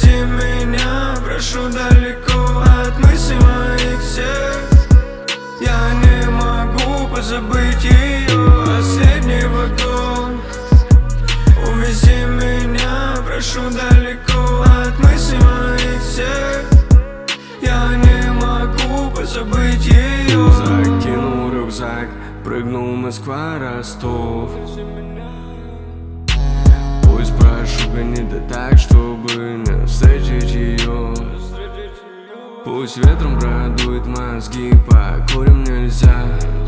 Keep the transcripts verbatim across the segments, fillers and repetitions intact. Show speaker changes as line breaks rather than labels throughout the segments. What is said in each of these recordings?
Увези меня, прошу, далеко от мыслей моих всех. Я не могу позабыть ее, последний вагон. Увези меня, прошу, далеко от мыслей моих всех. Я не могу позабыть ее.
Закинул рюкзак, прыгнул Москва, Ростов. Пусть прошу, гони да так, чтобы не встретить ее. Пусть ветром продует мозги, покурим нельзя.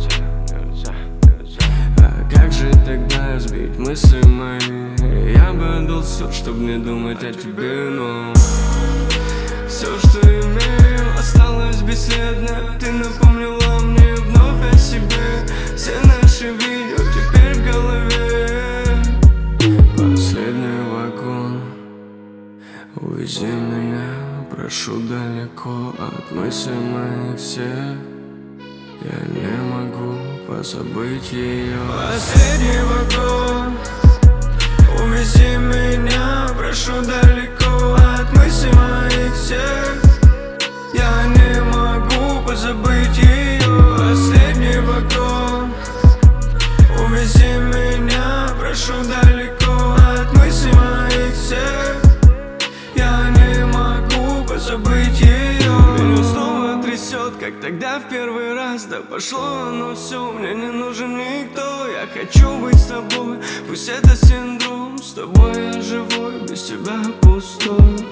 А как же тогда сбить мысли мои? Я бы отдал все, чтобы не думать о тебе, но все, что имею, осталось бесследно. Ты напомнила мне вновь о себе. Все наши видео теперь в голове. Последний вагон. Увези меня, прошу, далеко от мыслей моих всех. Я не могу позабыть ее.
Последний вагон. Увези меня, прошу, далеко от мыслей моих всех. Я не могу позабыть ее. Последний вагон. Увези меня, прошу, далеко от мыслей моих всех. Я не могу позабыть ее.
Меня снова трясет, как тогда в первый раз. Да пошло оно все, мне не нужен никто. Я хочу быть с тобой, пусть это синдром. С тобой я живой, без тебя пустой.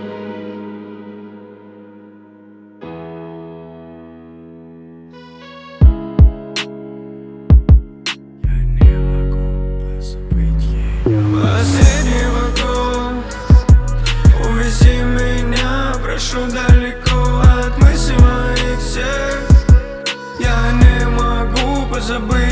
Я не могу позабыть ее.
Последний вагон. Увези меня, прошу, далеко от мыслей моих всех. Я не могу позабыть